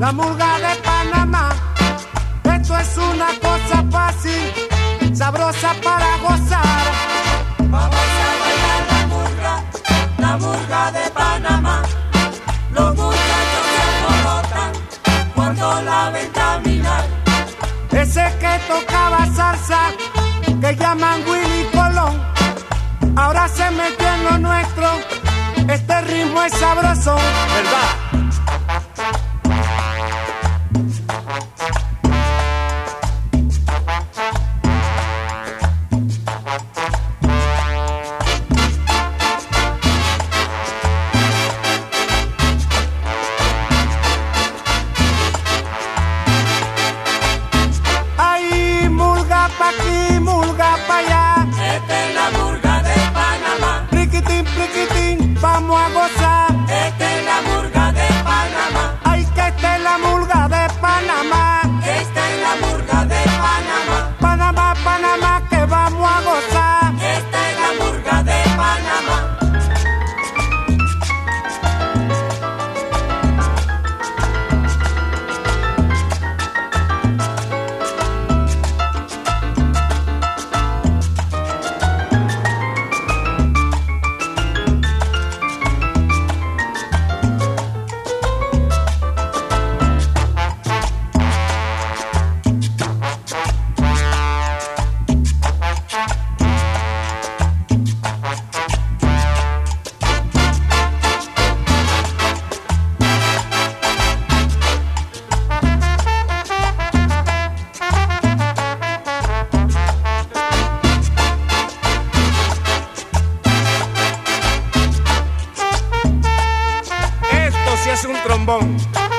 La murga de Panamá, esto es una cosa fácil, sabrosa para gozar. Vamos a bailar la murga de Panamá. Los muchachos se alborotan cuando la ven caminar. Ese que tocaba salsa, que llaman Willy Colón, ahora se metió en lo nuestro, este ritmo es sabroso, ¿verdad? Aquí, murga pa' allá. Esta es la murga de Panamá. Pliquitín, vamos a gozar. Esta es la murga de Panamá. Ay, que esta es la murga de Panamá. Esta es la murga de Panamá. Panamá, que vamos a gozar. Esta es la murga de Panamá. Es un trombón.